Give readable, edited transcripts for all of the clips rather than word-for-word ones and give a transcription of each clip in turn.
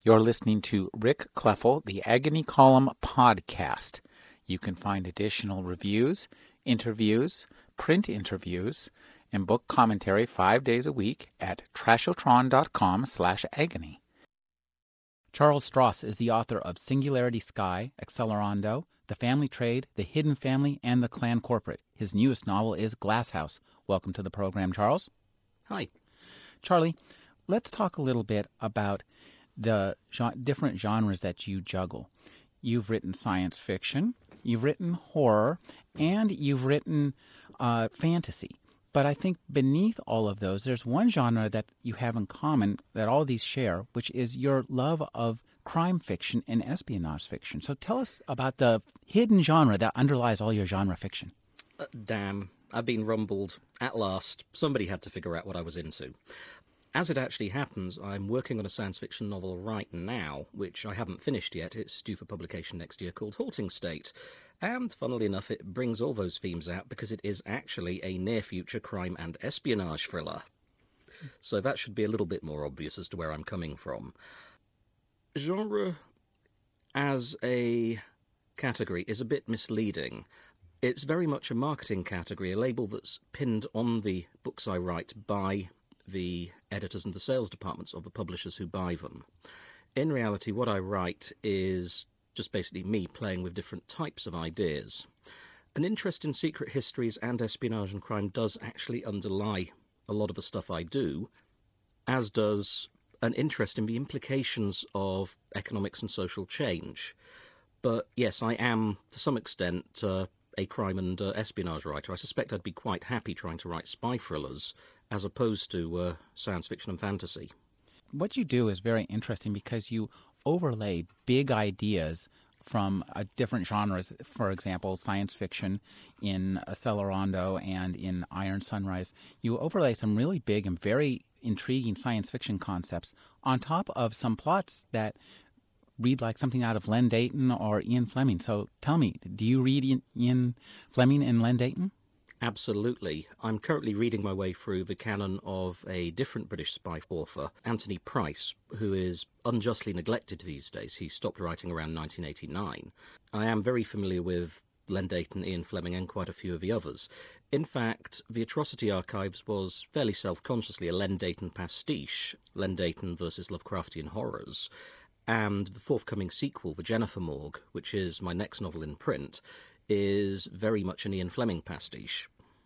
You're listening to Rick Kleffel, the Agony Column podcast. You can find additional reviews, interviews, print interviews, and book commentary 5 days a week at trashotron.com/agony. Charles Stross is the author of Singularity Sky, Accelerando, The Family Trade, The Hidden Family, and The Clan Corporate. His newest novel is Glasshouse. Welcome to the program, Charles. Hi. Charlie, let's talk a little bit about the different genres that you juggle. You've written science fiction, you've written horror, and you've written fantasy. But I think beneath all of those, there's one genre that you have in common that all of these share, which is your love of crime fiction and espionage fiction. So tell us about the hidden genre that underlies all your genre fiction. Damn, I've been rumbled. At last, somebody had to figure out what I was into. As it actually happens, I'm working on a science fiction novel right now, which I haven't finished yet. It's due for publication next year, called Halting State. And funnily enough, it brings all those themes out because it is actually a near-future crime and espionage thriller. So that should be a little bit more obvious as to where I'm coming from. Genre as a category is a bit misleading. It's very much a marketing category, a label that's pinned on the books I write by the editors and the sales departments of the publishers who buy them. In reality, what I write is just basically me playing with different types of ideas. An interest in secret histories and espionage and crime does actually underlie a lot of the stuff I do, as does an interest in the implications of economics and social change. But yes, I am, to some extent, a crime and espionage writer. I suspect I'd be quite happy trying to write spy thrillers as opposed to science fiction and fantasy. What you do is very interesting because you overlay big ideas from different genres. For example, science fiction in Accelerando and in Iron Sunrise. You overlay some really big and very intriguing science fiction concepts on top of some plots that read like something out of Len Deighton or Ian Fleming. So tell me, do you read Ian Fleming and Len Deighton? Absolutely. I'm currently reading my way through the canon of a different British spy author, Anthony Price, who is unjustly neglected these days. He stopped writing around 1989. I am very familiar with Len Deighton, Ian Fleming, and quite a few of the others. In fact, the Atrocity Archives was fairly self-consciously a Len Deighton pastiche, Len Deighton versus Lovecraftian horrors. And the forthcoming sequel, The Jennifer Morgue, which is my next novel in print, is very much an Ian Fleming pastiche.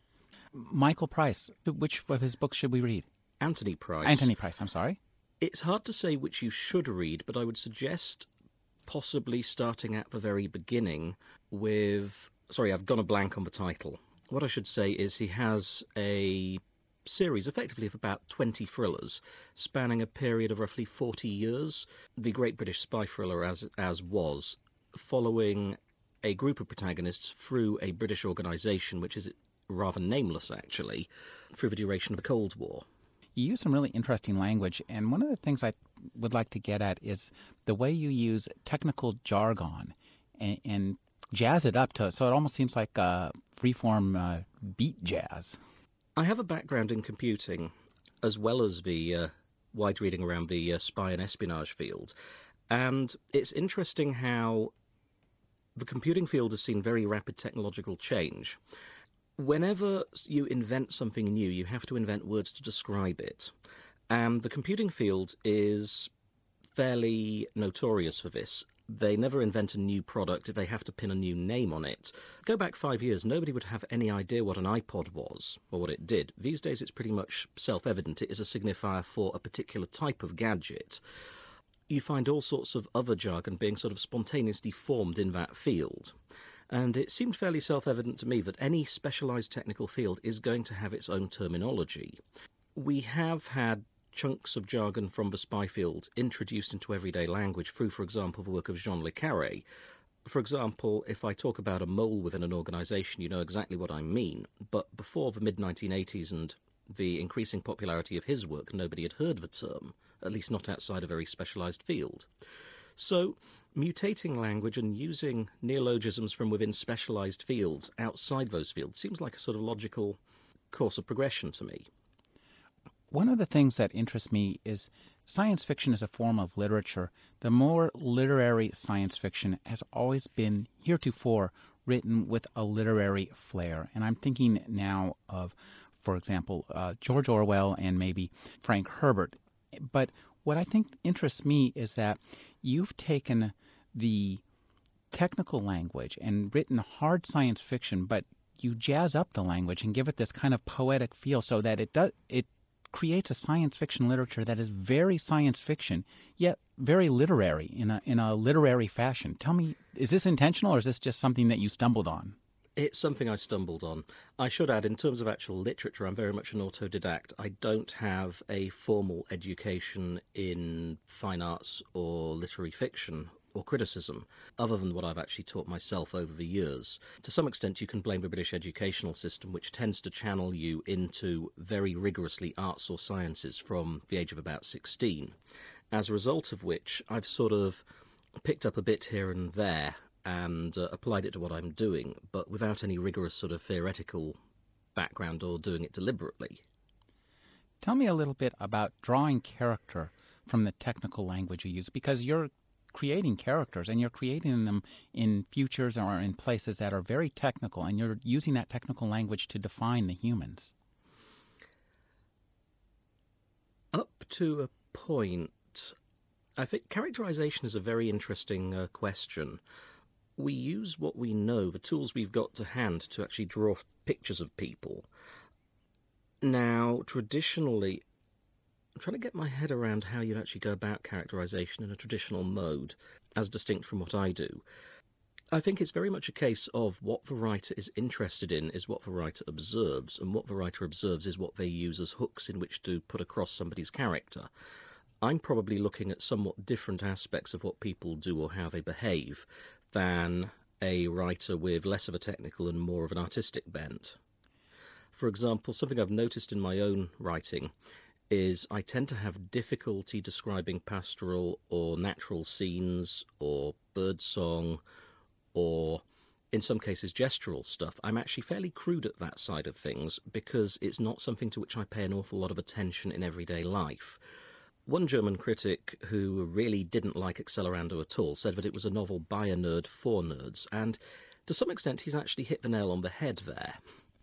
Michael Price, which of his books should we read? Anthony Price. Anthony Price, I'm sorry. It's hard to say which you should read, but I would suggest possibly starting at the very beginning with... Sorry, I've gone a blank on the title. What I should say is he has a series, effectively, of about 20 thrillers, spanning a period of roughly 40 years. The Great British Spy Thriller, as was, following a group of protagonists through a British organisation, which is rather nameless, actually, through the duration of the Cold War. You use some really interesting language, and one of the things I would like to get at is the way you use technical jargon and jazz it up to so it almost seems like freeform beat jazz. I have a background in computing, as well as the wide reading around the spy and espionage field, and it's interesting how the computing field has seen very rapid technological change. Whenever you invent something new, you have to invent words to describe it. And the computing field is fairly notorious for this. They never invent a new product if they have to pin a new name on it. Go back 5 years, nobody would have any idea what an iPod was or what it did. These days, it's pretty much self-evident. It is a signifier for a particular type of gadget. You find all sorts of other jargon being sort of spontaneously formed in that field. And it seemed fairly self-evident to me that any specialized technical field is going to have its own terminology. We have had chunks of jargon from the spy field introduced into everyday language through, for example, the work of Jean le Carré. For example, if I talk about a mole within an organization, you know exactly what I mean. But before the mid-1980s and the increasing popularity of his work, nobody had heard the term, at least not outside a very specialized field. So, mutating language and using neologisms from within specialized fields outside those fields seems like a sort of logical course of progression to me. One of the things that interests me is Science fiction is a form of literature. The more literary science fiction has always been heretofore written with a literary flair. And I'm thinking now of, for example, George Orwell and maybe Frank Herbert. But what I think interests me is that you've taken the technical language and written hard science fiction, but you jazz up the language and give it this kind of poetic feel so that it creates a science fiction literature that is very science fiction, yet very literary in a literary fashion. Tell me, is this intentional or is this just something that you stumbled on? It's something I stumbled on. I should add, in terms of actual literature, I'm very much an autodidact. I don't have a formal education in fine arts or literary fiction or criticism, other than what I've actually taught myself over the years. To some extent, you can blame the British educational system, which tends to channel you into very rigorously arts or sciences from the age of about 16. As a result of which, I've sort of picked up a bit here and there and applied it to what I'm doing, but without any rigorous sort of theoretical background or doing it deliberately. Tell me a little bit about drawing character from the technical language you use, because you're creating characters and you're creating them in futures or in places that are very technical, and you're using that technical language to define the humans. Up to a point, I think characterization is a very interesting question. We use what we know, the tools we've got to hand, to actually draw pictures of people. Now, traditionally, I'm trying to get my head around how you'd actually go about characterization in a traditional mode, as distinct from what I do. I think it's very much a case of what the writer is interested in is what the writer observes, and what the writer observes is what they use as hooks in which to put across somebody's character. I'm probably looking at somewhat different aspects of what people do or how they behave than a writer with less of a technical and more of an artistic bent. For example, something I've noticed in my own writing is I tend to have difficulty describing pastoral or natural scenes or birdsong or in some cases gestural stuff. I'm actually fairly crude at that side of things because it's not something to which I pay an awful lot of attention in everyday life. One German critic who really didn't like Accelerando at all said that it was a novel by a nerd for nerds, and to some extent he's actually hit the nail on the head there.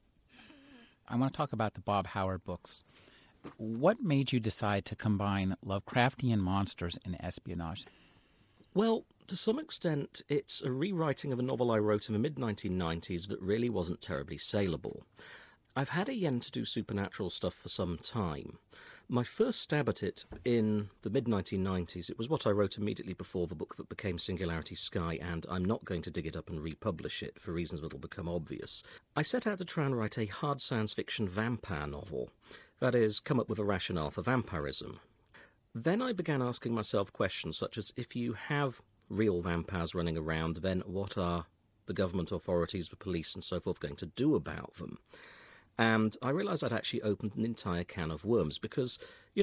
I want to talk about the Bob Howard books. What made you decide to combine Lovecraftian monsters and espionage? Well, to some extent, it's a rewriting of a novel I wrote in the mid-1990s that really wasn't terribly saleable. I've had a yen to do supernatural stuff for some time. My first stab at it in the mid-1990s, it was what I wrote immediately before the book that became Singularity Sky, and I'm not going to dig it up and republish it for reasons that will become obvious. I set out to try and write a hard science fiction vampire novel. That is, come up with a rationale for vampirism. Then I began asking myself questions such as, if you have real vampires running around, then what are the government authorities, the police and so forth going to do about them? And I realised I'd actually opened an entire can of worms because,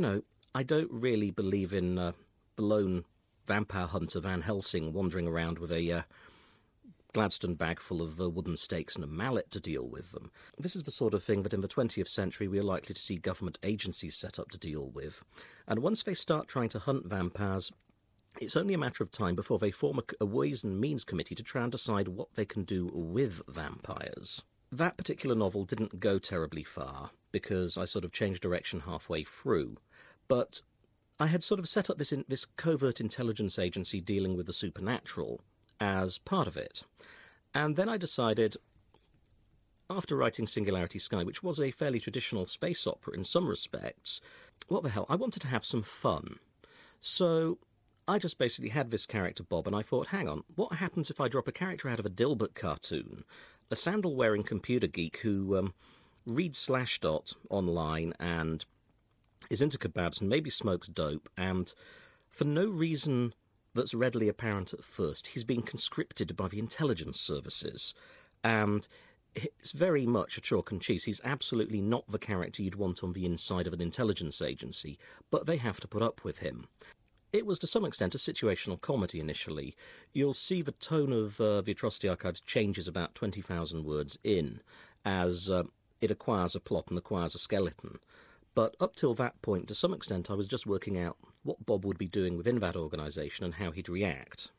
I don't really believe in the lone vampire hunter Van Helsing wandering around with a Gladstone bag full of wooden stakes and a mallet to deal with them. This is the sort of thing that in the 20th century we are likely to see government agencies set up to deal with. And once they start trying to hunt vampires, it's only a matter of time before they form a Ways and Means committee to try and decide what they can do with vampires. That particular novel didn't go terribly far because I sort of changed direction halfway through. But I had sort of set up this covert intelligence agency dealing with the supernatural as part of it. And then I decided, after writing Singularity Sky, which was a fairly traditional space opera in some respects, what the hell, I wanted to have some fun. So I just basically had this character Bob, and I thought, hang on, what happens if I drop a character out of a Dilbert cartoon, a sandal-wearing computer geek who reads Slashdot online and is into kebabs and maybe smokes dope, and for no reason that's readily apparent at first, he's being conscripted by the intelligence services, and it's very much a chalk and cheese. He's absolutely not the character you'd want on the inside of an intelligence agency, but they have to put up with him. It was to some extent a situational comedy initially. You'll see the tone of the Atrocity Archives changes about 20,000 words in as it acquires a plot and acquires a skeleton. But up till that point, to some extent, I was just working out what Bob would be doing within that organisation and how he'd react.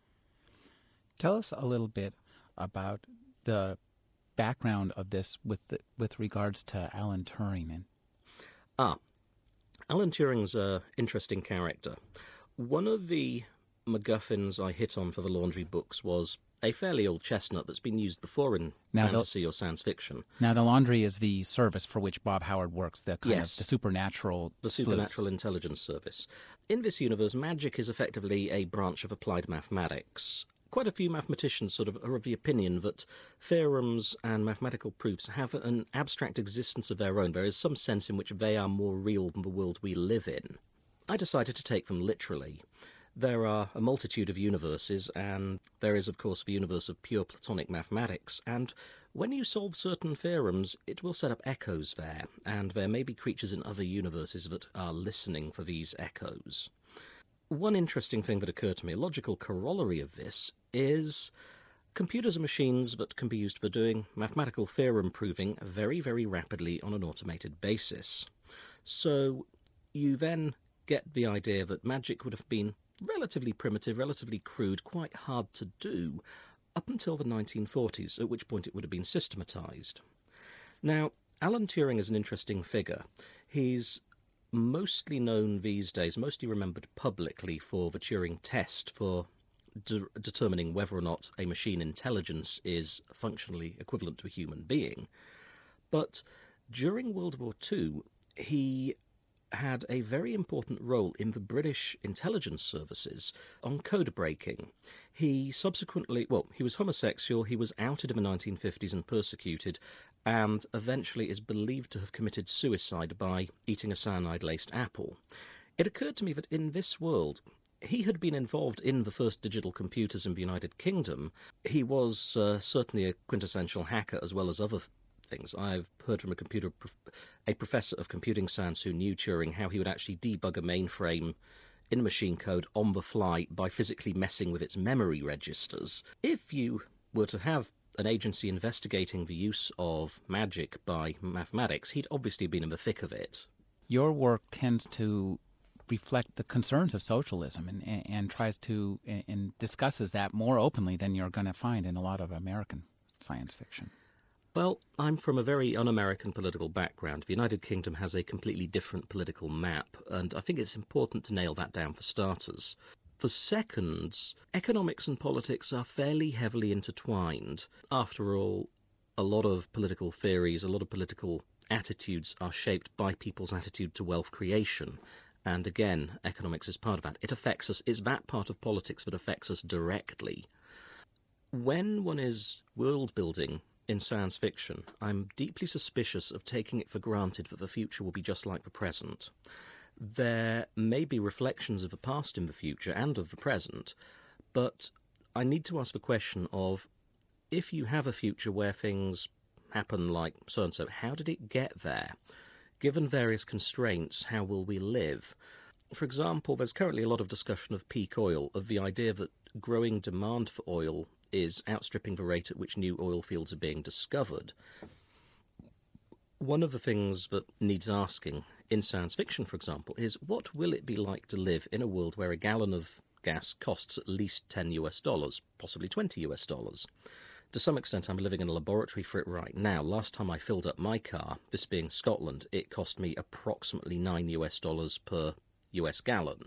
Tell us a little bit about the background of this with regards to Alan Turing. Ah, Alan Turing's an interesting character. One of the MacGuffins I hit on for the Laundry books was a fairly old chestnut that's been used before in fantasy or science fiction. Now, the Laundry is the service for which Bob Howard works, the kind of the Yes, supernatural the Supernatural sleuths. Intelligence Service. In this universe, magic is effectively a branch of applied mathematics. Quite a few mathematicians sort of are of the opinion that theorems and mathematical proofs have an abstract existence of their own. There is some sense in which they are more real than the world we live in. I decided to take them literally. There are a multitude of universes, and there is, of course, the universe of pure Platonic mathematics, and when you solve certain theorems, it will set up echoes there, and there may be creatures in other universes that are listening for these echoes. One interesting thing that occurred to me, a logical corollary of this, is computers are machines that can be used for doing mathematical theorem proving very, very rapidly on an automated basis. So you then get the idea that magic would have been relatively primitive, relatively crude, quite hard to do up until the 1940s, at which point it would have been systematized. Now, Alan Turing is an interesting figure. He's mostly known these days, mostly remembered publicly for the Turing test for determining whether or not a machine intelligence is functionally equivalent to a human being. But during World War II, he had a very important role in the British intelligence services on code breaking. He subsequently, well, he was homosexual, he was outed in the 1950s and persecuted, and eventually is believed to have committed suicide by eating a cyanide-laced apple. It occurred to me that in this world, he had been involved in the first digital computers in the United Kingdom. He was certainly a quintessential hacker as well as other things. I've heard from a professor of computing science who knew Turing how he would actually debug a mainframe in machine code on the fly by physically messing with its memory registers. If you were to have an agency investigating the use of magic by mathematics, he'd obviously been in the thick of it. Your work tends to reflect the concerns of socialism and tries to and discusses that more openly than you're going to find in a lot of American science fiction. Well, I'm from a very un-American political background. The United Kingdom has a completely different political map, and I think it's important to nail that down for starters. For seconds, economics and politics are fairly heavily intertwined. After all, a lot of political theories, a lot of political attitudes are shaped by people's attitude to wealth creation. And again, economics is part of that. It affects us, it's that part of politics that affects us directly. When one is world building in science fiction, I'm deeply suspicious of taking it for granted that the future will be just like the present. There may be reflections of the past in the future and of the present, but I need to ask the question of, if you have a future where things happen like so and so, how did it get there? Given various constraints, how will we live? For example, there's currently a lot of discussion of peak oil, of the idea that growing demand for oil is outstripping the rate at which new oil fields are being discovered. One of the things that needs asking in science fiction, for example, is what will it be like to live in a world where a gallon of gas costs at least $10, possibly $20? To some extent, I'm living in a laboratory for it right now. Last time I filled up my car, this being Scotland, it cost me approximately $9 per US gallon.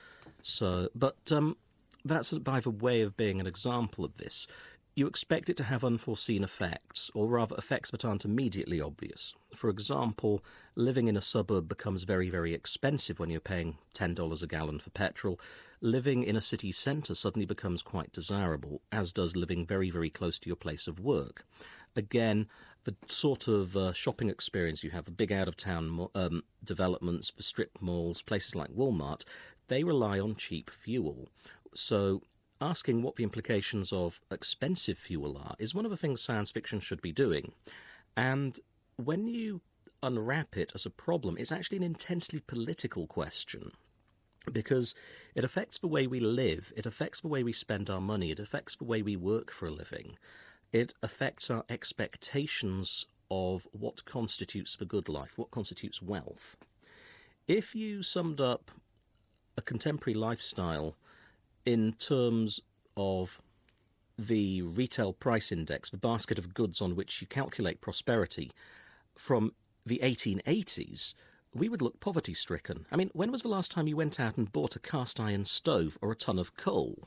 So, but that's by the way of being an example of this. You expect it to have unforeseen effects, or rather effects that aren't immediately obvious. For example, living in a suburb becomes very, very expensive when you're paying $10 a gallon for petrol. Living in a city centre suddenly becomes quite desirable, as does living very, very close to your place of work. Again, the sort of shopping experience you have, the big out-of-town developments, the strip malls, places like Walmart, they rely on cheap fuel. So asking what the implications of expensive fuel are is one of the things science fiction should be doing. And when you unwrap it as a problem, it's actually an intensely political question, because it affects the way we live, it affects the way we spend our money, it affects the way we work for a living, it affects our expectations of what constitutes the good life, what constitutes wealth. If you summed up a contemporary lifestyle in terms of the retail price index, the basket of goods on which you calculate prosperity, from the 1880s, we would look poverty stricken. I mean, when was the last time you went out and bought a cast iron stove or a ton of coal?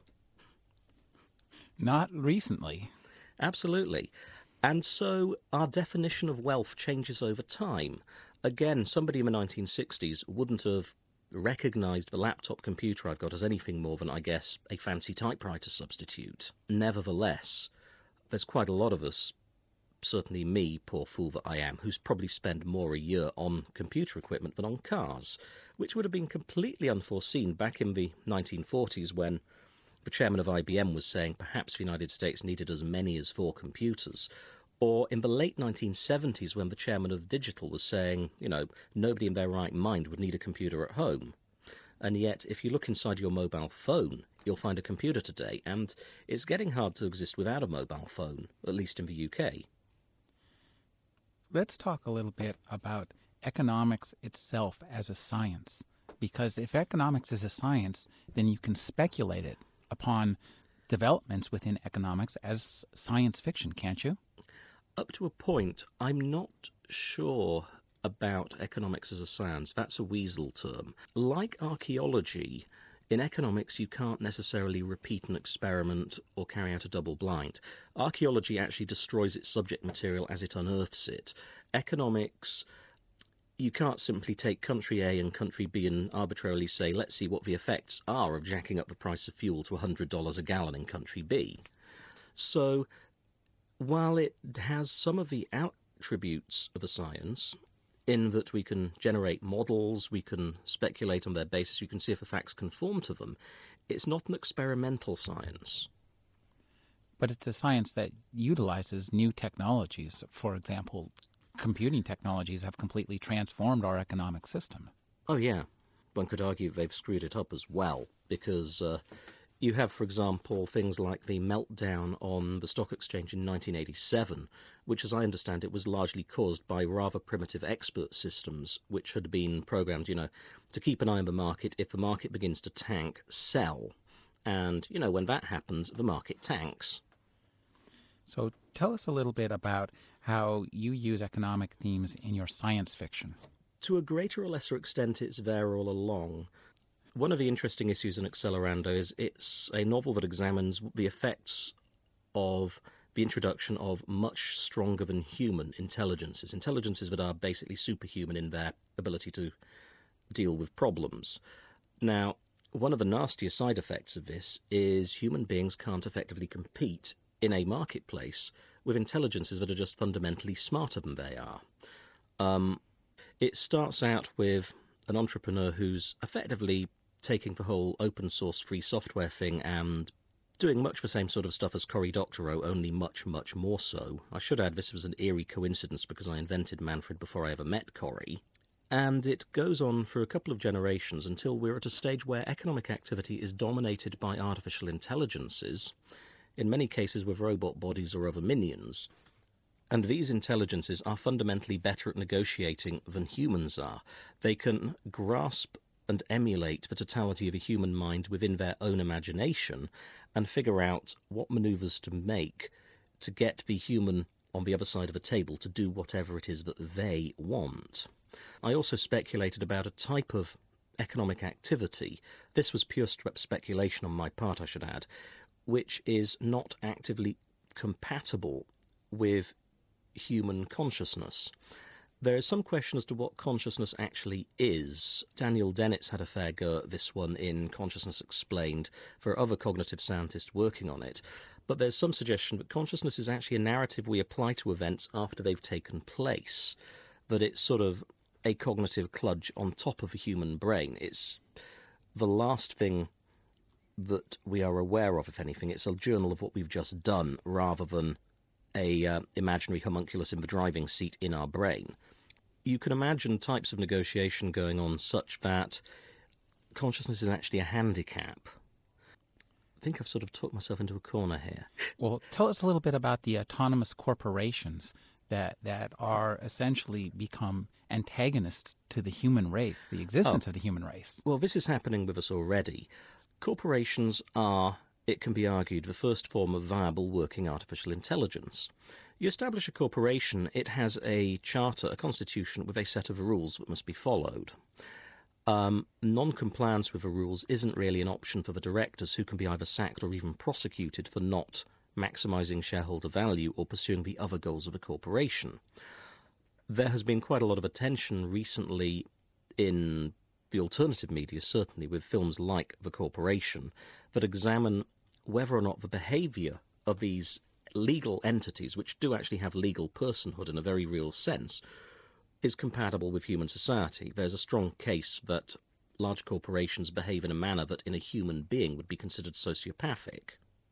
Not recently. Absolutely. And so our definition of wealth changes over time. Again, somebody in the 1960s wouldn't have recognized the laptop computer I've got as anything more than, I guess, a fancy typewriter substitute. Nevertheless, there's quite a lot of us, certainly me, poor fool that I am, who's probably spend more a year on computer equipment than on cars, which would have been completely unforeseen back in the 1940s when the chairman of IBM was saying perhaps the United States needed as many as 4 computers. Or in the late 1970s when the chairman of Digital was saying, nobody in their right mind would need a computer at home. And yet, if you look inside your mobile phone, you'll find a computer today, and it's getting hard to exist without a mobile phone, at least in the UK. Let's talk a little bit about economics itself as a science. Because if economics is a science, then you can speculate it upon developments within economics as science fiction, can't you? Up to a point, I'm not sure about economics as a science. That's a weasel term. Like archaeology, in economics, you can't necessarily repeat an experiment or carry out a double blind. Archaeology actually destroys its subject material as it unearths it. Economics, you can't simply take country A and country B and arbitrarily say, let's see what the effects are of jacking up the price of fuel to $100 a gallon in country B. So while it has some of the attributes of a science, in that we can generate models, we can speculate on their basis, we can see if the facts conform to them, it's not an experimental science. But it's a science that utilizes new technologies. For example, computing technologies have completely transformed our economic system. Oh, yeah. One could argue they've screwed it up as well, because you have, for example, things like the meltdown on the stock exchange in 1987, which, as I understand it, was largely caused by rather primitive expert systems, which had been programmed, to keep an eye on the market. If the market begins to tank, sell. And, when that happens, the market tanks. So tell us a little bit about how you use economic themes in your science fiction. To a greater or lesser extent, it's there all along. One of the interesting issues in Accelerando is it's a novel that examines the effects of the introduction of much stronger than human intelligences that are basically superhuman in their ability to deal with problems. Now, one of the nastier side effects of this is human beings can't effectively compete in a marketplace with intelligences that are just fundamentally smarter than they are. It starts out with an entrepreneur who's effectively taking the whole open source free software thing and doing much the same sort of stuff as Cory Doctorow, only much, much more so. I should add this was an eerie coincidence because I invented Manfred before I ever met Cory. And it goes on for a couple of generations until we're at a stage where economic activity is dominated by artificial intelligences, in many cases with robot bodies or other minions. And these intelligences are fundamentally better at negotiating than humans are. They can grasp and emulate the totality of a human mind within their own imagination and figure out what maneuvers to make to get the human on the other side of a table to do whatever it is that they want. I also speculated about a type of economic activity. This was pure speculation on my part, I should add, which is not actively compatible with human consciousness. There is some question as to what consciousness actually is. Daniel Dennett's had a fair go at this one in Consciousness Explained. There are other cognitive scientists working on it. But there's some suggestion that consciousness is actually a narrative we apply to events after they've taken place. That it's sort of a cognitive kludge on top of a human brain. It's the last thing that we are aware of, if anything. It's a journal of what we've just done rather than a imaginary homunculus in the driving seat in our brain. You can imagine types of negotiation going on such that consciousness is actually a handicap. I think I've sort of talked myself into a corner here. Well, tell us a little bit about the autonomous corporations that are essentially become antagonists to the human race, the Oh, existence of the human race. well, this is happening with us already. Corporations are, it can be argued, the first form of viable working artificial intelligence. You establish a corporation, it has a charter, a constitution with a set of rules that must be followed. Non-compliance with the rules isn't really an option for the directors, who can be either sacked or even prosecuted for not maximising shareholder value or pursuing the other goals of the corporation. There has been quite a lot of attention recently in the alternative media, certainly with films like The Corporation, that examine whether or not the behaviour of these legal entities, which do actually have legal personhood in a very real sense, is compatible with human society. There's a strong case that large corporations behave in a manner that in a human being would be considered sociopathic.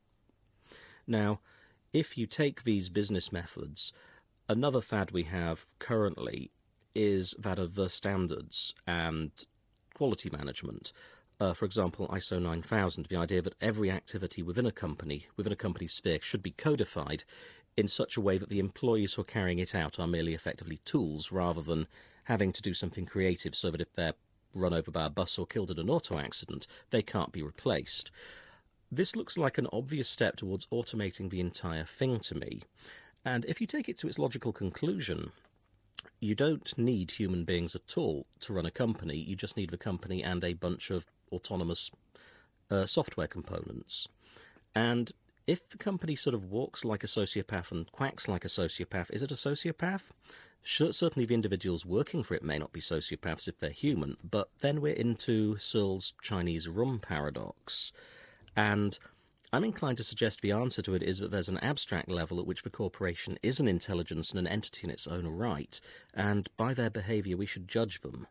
Now, if you take these business methods, another fad we have currently is that of the standards and quality management. For example, ISO 9000, the idea that every activity within a company, within a company's sphere, should be codified in such a way that the employees who are carrying it out are merely effectively tools rather than having to do something creative, so that if they're run over by a bus or killed in an auto accident, they can't be replaced. This looks like an obvious step towards automating the entire thing to me. And if you take it to its logical conclusion, you don't need human beings at all to run a company. You just need the company and a bunch of autonomous software components. And if the company sort of walks like a sociopath and quacks like a sociopath, is it a sociopath? Certainly the individuals working for it may not be sociopaths if they're human, but then we're into Searle's Chinese room paradox. And I'm inclined to suggest the answer to it is that there's an abstract level at which the corporation is an intelligence and an entity in its own right, and by their behavior we should judge them.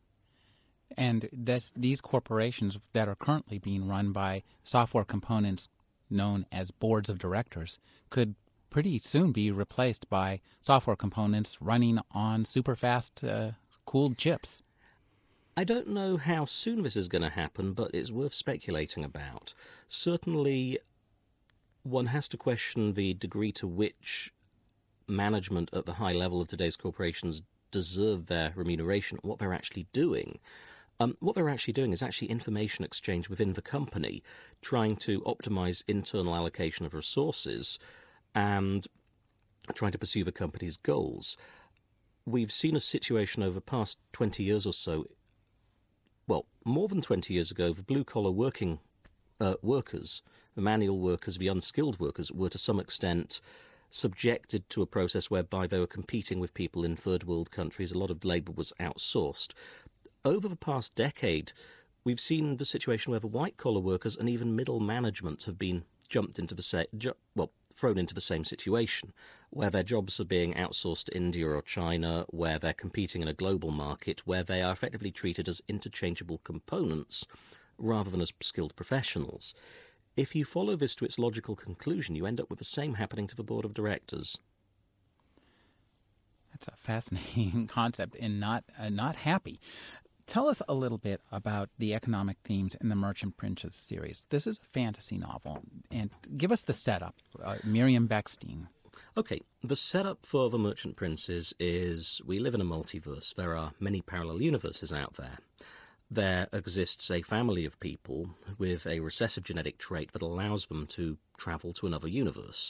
And these corporations that are currently being run by software components known as boards of directors could pretty soon be replaced by software components running on super fast cooled chips. I don't know how soon this is going to happen, but it's worth speculating about. Certainly, one has to question the degree to which management at the high level of today's corporations deserve their remuneration, what they're actually doing. What they're actually doing is actually information exchange within the company, trying to optimize internal allocation of resources and trying to pursue the company's goals. We've seen a situation over the past 20 years or so, well, more than 20 years ago, the blue-collar workers, the manual workers, the unskilled workers, were to some extent subjected to a process whereby they were competing with people in third world countries. A lot of labour was outsourced. Over the past decade, we've seen the situation where the white-collar workers and even middle management have been thrown into the same situation, where their jobs are being outsourced to India or China, where they're competing in a global market, where they are effectively treated as interchangeable components rather than as skilled professionals. If you follow this to its logical conclusion, you end up with the same happening to the board of directors. That's a fascinating concept and not happy. Tell us a little bit about the economic themes in the Merchant Princes series. This is a fantasy novel, and give us the setup. Miriam Beckstein. Okay, the setup for The Merchant Princes is we live in a multiverse. There are many parallel universes out there. There exists a family of people with a recessive genetic trait that allows them to travel to another universe.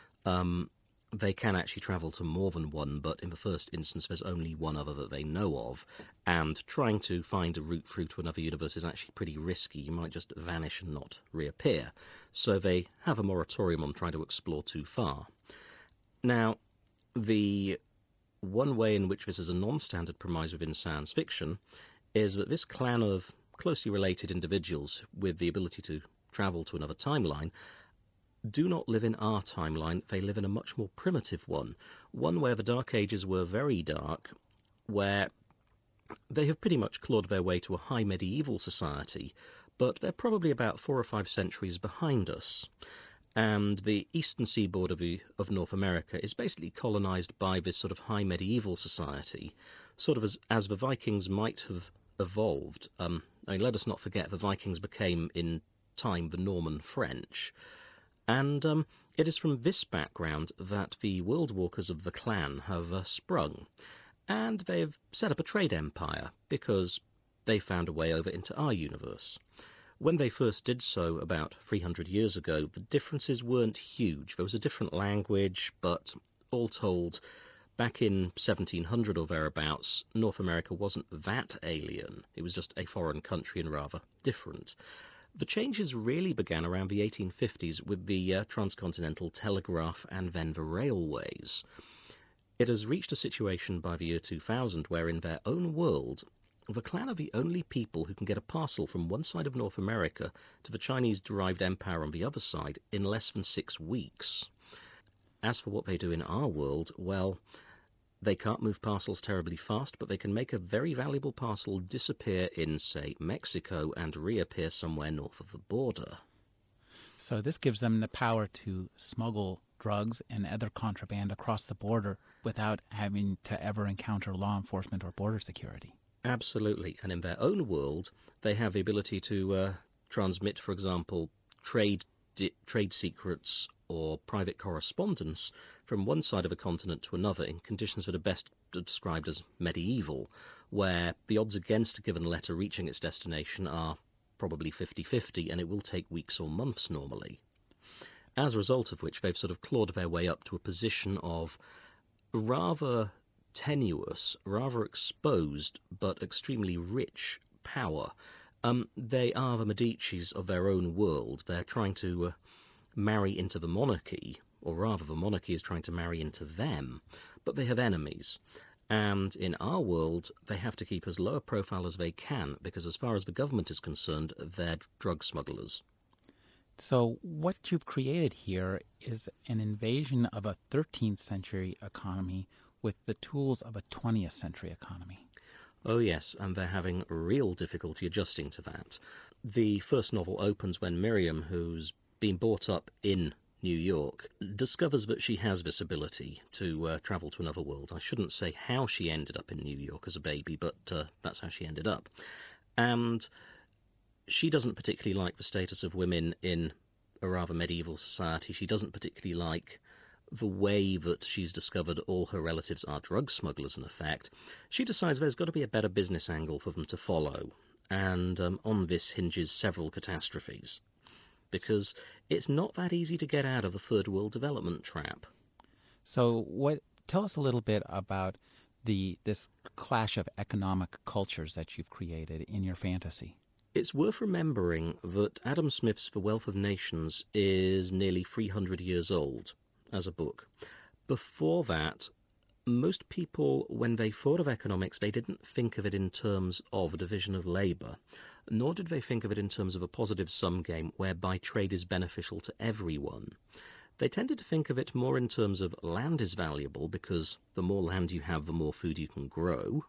They can actually travel to more than one, but in the first instance there's only one other that they know of, and trying to find a route through to another universe is actually pretty risky. You might just vanish and not reappear. So they have a moratorium on trying to explore too far. Now, the one way in which this is a non-standard premise within science fiction is that this clan of closely related individuals with the ability to travel to another timeline do not live in our timeline. They live in a much more primitive one where the Dark Ages were very dark, where they have pretty much clawed their way to a high medieval society, but they're probably about 4 or 5 centuries behind us. And the eastern seaboard of North America is basically colonized by this sort of high medieval society, sort of as the Vikings might have evolved. Let us not forget the Vikings became in time the Norman French. And it is from this background that the world walkers of the clan have sprung, and they've set up a trade empire because they found a way over into our universe. When they first did so about 300 years ago, the differences weren't huge. There was a different language, but all told, back in 1700 or thereabouts, North America wasn't that alien. It was just a foreign country and rather different. The changes really began around the 1850s with the transcontinental telegraph and then the railways. It has reached a situation by the year 2000 where in their own world, the clan are the only people who can get a parcel from one side of North America to the Chinese-derived empire on the other side in less than 6 weeks. As for what they do in our world, well, they can't move parcels terribly fast, but they can make a very valuable parcel disappear in, say, Mexico and reappear somewhere north of the border. So this gives them the power to smuggle drugs and other contraband across the border without having to ever encounter law enforcement or border security. Absolutely. And in their own world, they have the ability to transmit, for example, trade secrets or private correspondence from one side of a continent to another in conditions that are best described as medieval, where the odds against a given letter reaching its destination are probably 50-50, and it will take weeks or months normally. As a result of which, they've sort of clawed their way up to a position of rather tenuous, rather exposed, but extremely rich power. They are the Medicis of their own world. They're trying to marry into the monarchy, or rather the monarchy is trying to marry into them, but they have enemies. And in our world, they have to keep as low a profile as they can, because as far as the government is concerned, they're drug smugglers. So what you've created here is an invasion of a 13th century economy with the tools of a 20th century economy. Oh yes, and they're having real difficulty adjusting to that. The first novel opens when Miriam, who's been brought up in New York, discovers that she has this ability to travel to another world. I shouldn't say how she ended up in New York as a baby, but that's how she ended up. And she doesn't particularly like the status of women in a rather medieval society. She doesn't particularly like the way that she's discovered all her relatives are drug smugglers, in effect. She decides there's got to be a better business angle for them to follow. And on this hinges several catastrophes, because it's not that easy to get out of a third world development trap. So what tell us a little bit about this clash of economic cultures that you've created in your fantasy. It's worth remembering that Adam Smith's The Wealth of Nations is nearly 300 years old as a book. Before that, most people, when they thought of economics, they didn't think of it in terms of a division of labour, nor did they think of it in terms of a positive sum game whereby trade is beneficial to everyone. They tended to think of it more in terms of land is valuable because the more land you have, the more food you can grow.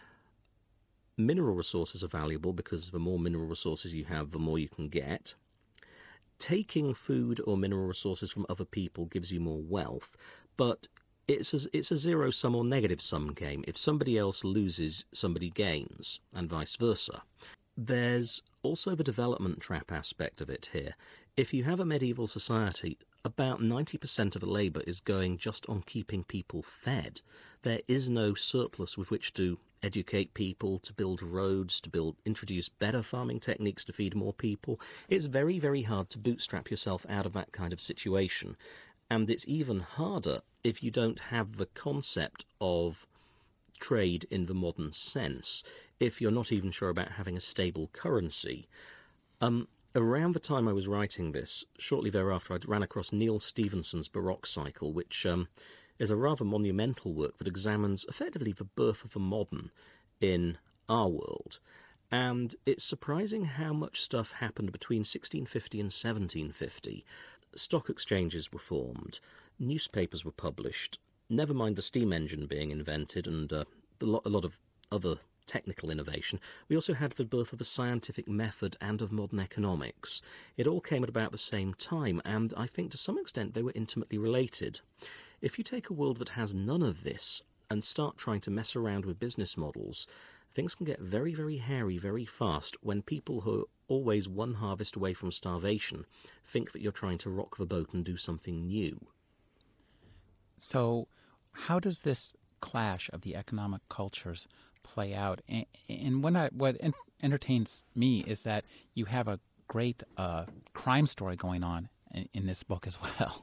Mineral resources are valuable because the more mineral resources you have, the more you can get. Taking food or mineral resources from other people gives you more wealth, but it's a zero-sum or negative-sum game. If somebody else loses, somebody gains, and vice versa. There's also the development trap aspect of it here. If you have a medieval society, about 90% of the labour is going just on keeping people fed. There is no surplus with which to educate people, to build roads, to introduce better farming techniques to feed more people. It's very, very hard to bootstrap yourself out of that kind of situation. And it's even harder if you don't have the concept of trade in the modern sense, if you're not even sure about having a stable currency. Around the time I was writing this, shortly thereafter, I ran across Neal Stephenson's Baroque Cycle, which is a rather monumental work that examines effectively the birth of the modern in our world. And it's surprising how much stuff happened between 1650 and 1750. Stock exchanges were formed, newspapers were published, never mind the steam engine being invented and a lot of other technical innovation. We also had the birth of a scientific method and of modern economics. It all came at about the same time, and I think to some extent they were intimately related. If you take a world that has none of this and start trying to mess around with business models, things can get very, very hairy very fast when people who are always one harvest away from starvation think that you're trying to rock the boat and do something new. So, how does this clash of the economic cultures play out? And entertains me is that you have a great crime story going on in this book as well.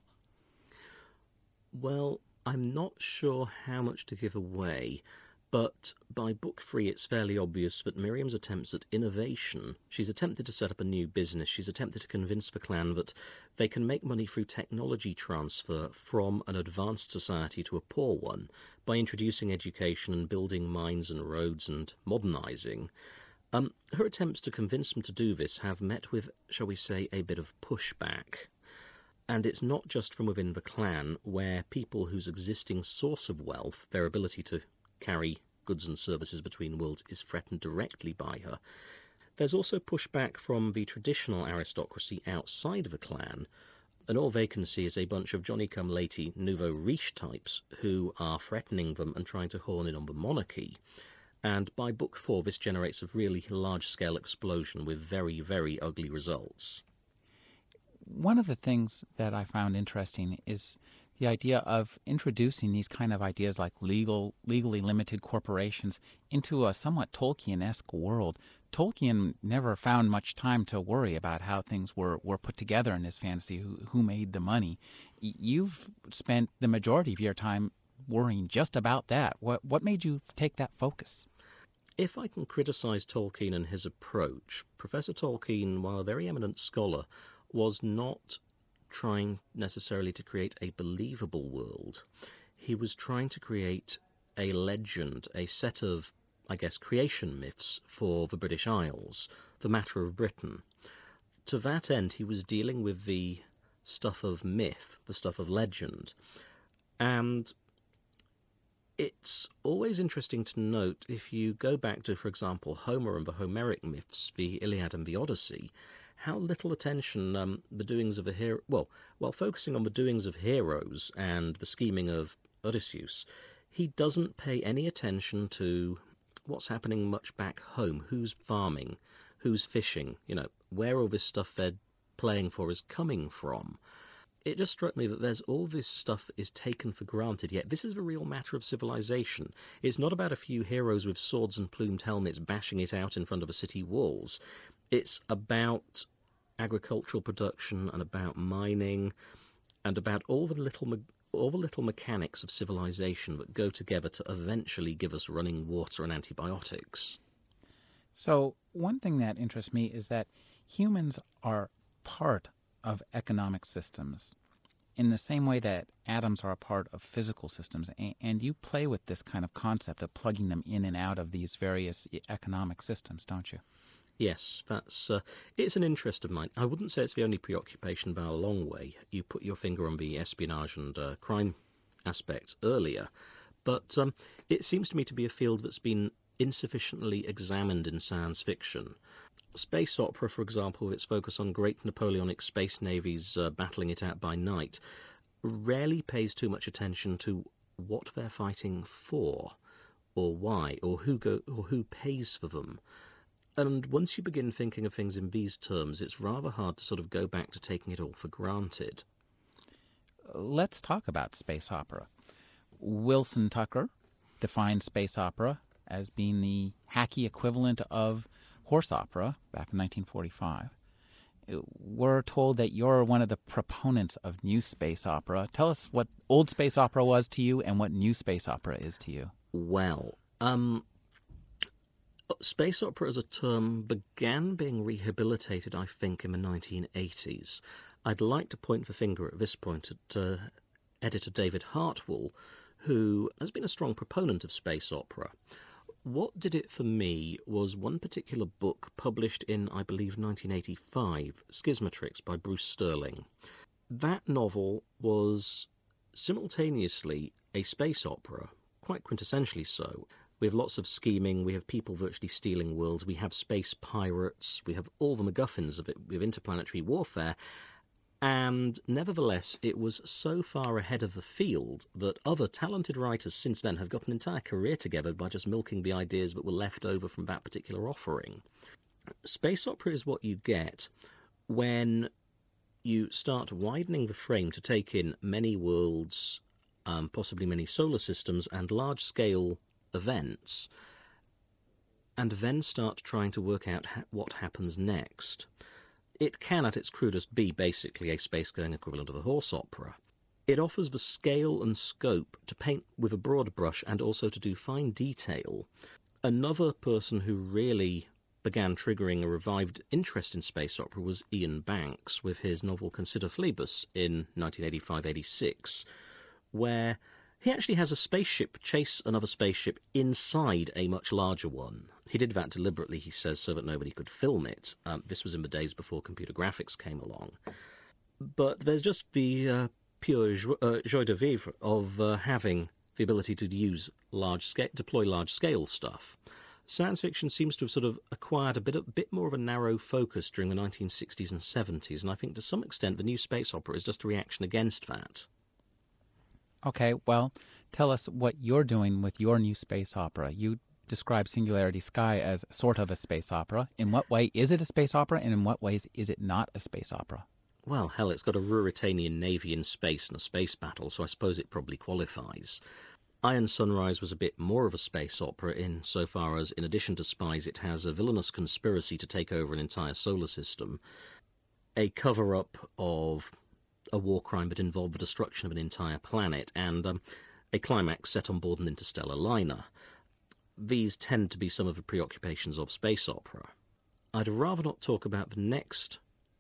Well, I'm not sure how much to give away, but by book three, it's fairly obvious that Miriam's attempts at innovation, she's attempted to set up a new business, she's attempted to convince the clan that they can make money through technology transfer from an advanced society to a poor one by introducing education and building mines and roads and modernizing. Her attempts to convince them to do this have met with, shall we say, a bit of pushback. And it's not just from within the clan, where people whose existing source of wealth, their ability to carry goods and services between worlds, is threatened directly by her. There's also pushback from the traditional aristocracy outside of the clan, and all they can see is a bunch of Johnny-come-lately nouveau riche types who are threatening them and trying to horn in on the monarchy. And by book four, this generates a really large-scale explosion with very, very ugly results. One of the things that I found interesting is the idea of introducing these kind of ideas like legally limited corporations into a somewhat Tolkien-esque world. Tolkien never found much time to worry about how things were put together in his fantasy, who made the money. You've spent the majority of your time worrying just about that. What made you take that focus? If I can criticise Tolkien and his approach, Professor Tolkien, while a very eminent scholar, was not trying necessarily to create a believable world. He was trying to create a legend, a set of, I guess, creation myths for the British Isles, the matter of Britain. To that end, he was dealing with the stuff of myth, the stuff of legend. And it's always interesting to note, if you go back to, for example, Homer and the Homeric myths, the Iliad and the Odyssey, how little attention the doings of a hero, well, while focusing on the doings of heroes and the scheming of Odysseus, he doesn't pay any attention to what's happening much back home. Who's farming? Who's fishing? Where all this stuff they're playing for is coming from. It just struck me that there's all this stuff that is taken for granted, yet this is a real matter of civilization. It's not about a few heroes with swords and plumed helmets bashing it out in front of the city walls. It's about agricultural production and about mining and about all the little mechanics of civilization that go together to eventually give us running water and antibiotics. So, one thing that interests me is that humans are part of economic systems in the same way that atoms are a part of physical systems. And you play with this kind of concept of plugging them in and out of these various economic systems, don't you? Yes, it's an interest of mine. I wouldn't say it's the only preoccupation by a long way. You put your finger on the espionage and crime aspects earlier, but it seems to me to be a field that's been insufficiently examined in science fiction. Space opera, for example, with its focus on great Napoleonic space navies battling it out by night, rarely pays too much attention to what they're fighting for, or why, or who pays for them. And once you begin thinking of things in these terms, it's rather hard to sort of go back to taking it all for granted. Let's talk about space opera. Wilson Tucker defined space opera as being the hacky equivalent of horse opera back in 1945. We're told that you're one of the proponents of new space opera. Tell us what old space opera was to you and what new space opera is to you. Well, space opera as a term began being rehabilitated, I think, in the 1980s. I'd like to point the finger at this point at editor David Hartwell, who has been a strong proponent of space opera. What did it for me was one particular book published in, I believe, 1985, Schismatrix by Bruce Sterling. That novel was simultaneously a space opera, quite quintessentially so. We have lots of scheming, we have people virtually stealing worlds, we have space pirates, we have all the MacGuffins of it, we have interplanetary warfare, And nevertheless, it was so far ahead of the field that other talented writers since then have got an entire career together by just milking the ideas that were left over from that particular offering. Space opera is what you get when you start widening the frame to take in many worlds, possibly many solar systems, and large-scale events, and then start trying to work out what happens next. It can, at its crudest, be basically a space-going equivalent of a horse opera. It offers the scale and scope to paint with a broad brush and also to do fine detail. Another person who really began triggering a revived interest in space opera was Ian Banks with his novel Consider Phlebas in 1985-86, where he actually has a spaceship chase another spaceship inside a much larger one. He did that deliberately, he says, so that nobody could film it. This was in the days before computer graphics came along. But there's just the pure joie de vivre of having the ability to deploy large-scale stuff. Science fiction seems to have sort of acquired a bit more of a narrow focus during the 1960s and 70s, and I think to some extent the new space opera is just a reaction against that. Okay, well, tell us what you're doing with your new space opera. You describe Singularity Sky as sort of a space opera. In what way is it a space opera, and in what ways is it not a space opera? Well, hell, it's got a Ruritanian navy in space and a space battle, so I suppose it probably qualifies. Iron Sunrise was a bit more of a space opera insofar as, in addition to spies, it has a villainous conspiracy to take over an entire solar system, a cover-up of a war crime that involved the destruction of an entire planet, and a climax set on board an interstellar liner. These tend to be some of the preoccupations of space opera. I'd rather not talk about the next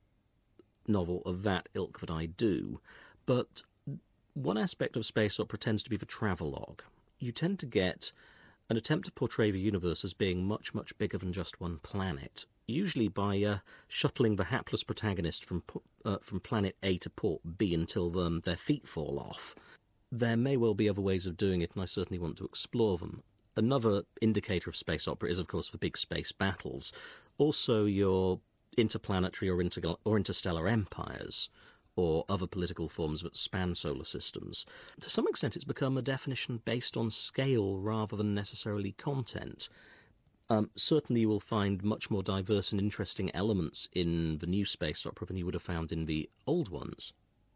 novel of that ilk that I do, but one aspect of space opera tends to be the travelogue. You tend to get an attempt to portray the universe as being much, much bigger than just one planet, usually by shuttling the hapless protagonist from planet A to port B until their feet fall off. There may well be other ways of doing it, and I certainly want to explore them. Another indicator of space opera is, of course, the big space battles. Also, your interplanetary or interstellar empires, or other political forms that span solar systems. To some extent, it's become a definition based on scale rather than necessarily content. Certainly you will find much more diverse and interesting elements in the new space opera than you would have found in the old ones.